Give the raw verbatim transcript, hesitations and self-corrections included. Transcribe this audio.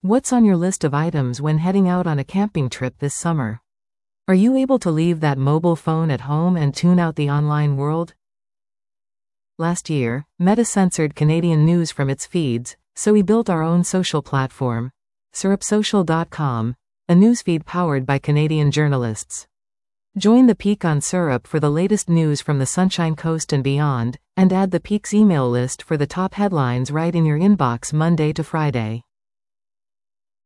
What's on your list of items when heading out on a camping trip this summer? Are you able to leave that mobile phone at home and tune out the online world? Last year, Meta censored Canadian news from its feeds, so we built our own social platform, syrup social dot com, a newsfeed powered by Canadian journalists. Join the Peak on Syrup for the latest news from the Sunshine Coast and beyond, and add the Peak's email list for the top headlines right in your inbox Monday to Friday.